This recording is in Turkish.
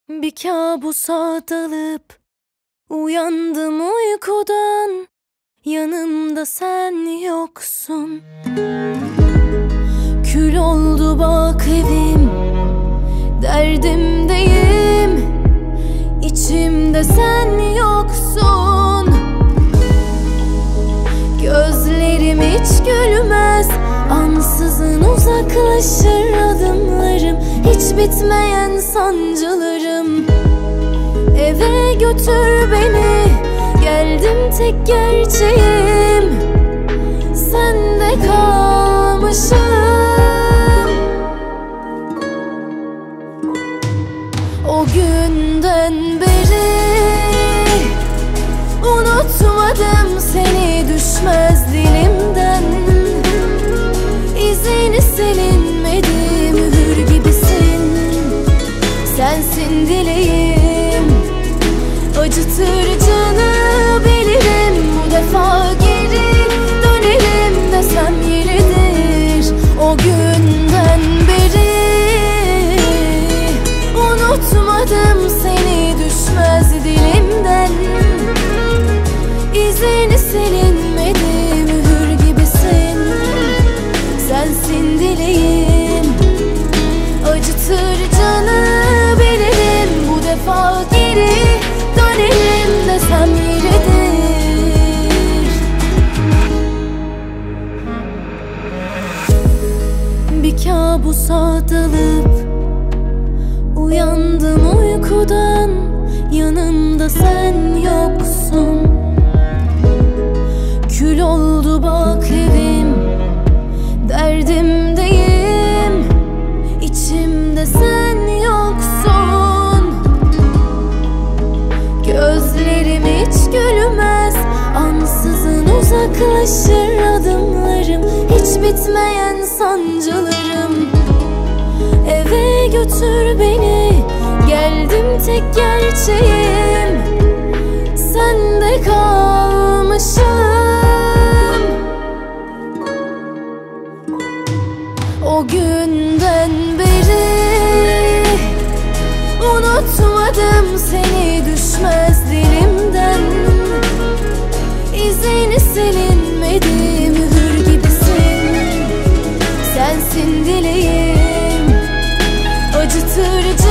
Bir kabusa dalıp uyandım uykudan, yanımda sen yoksun. Kül oldu bak evim, derdimdeyim, içimde sen yoksun. Gözlerim hiç gülmez, ansızın uzaklaşır adımlarım, hiç bitmeyen sancılarım. Eve götür beni, geldim tek gerçeğim, sende kalmışım. O günden beri unutmadım seni, düşmez dilimden. İzini silinmedi, mühür gibisin, sensin dileğim. Acıtır canı bilirim, bu defa geri dönelim desem yeridir. O günden beri unutmadım seni, düşmez dilimden. İzini silinmedi, mühür gibisin, sensin dileğim. Acıtır canı bilirim, bu defa geri dönelim desem yeridir. Bir kabusa dalıp uyandım uykudan, yanımda sen yoksun. Kül oldu bak evim, derdimdeyim, içimde sen yoksun. Gözlerim hiç gülmez, ansızın uzaklaşır adımlarım, hiç bitmeyen sancılarım. Eve götür beni, geldim tek gerçeğim, sende kalmışım. O günden beri unutmadım seni, düşmez dilimden. İzini silinmedi, mühür gibisin, sensin dileğim. Acıtır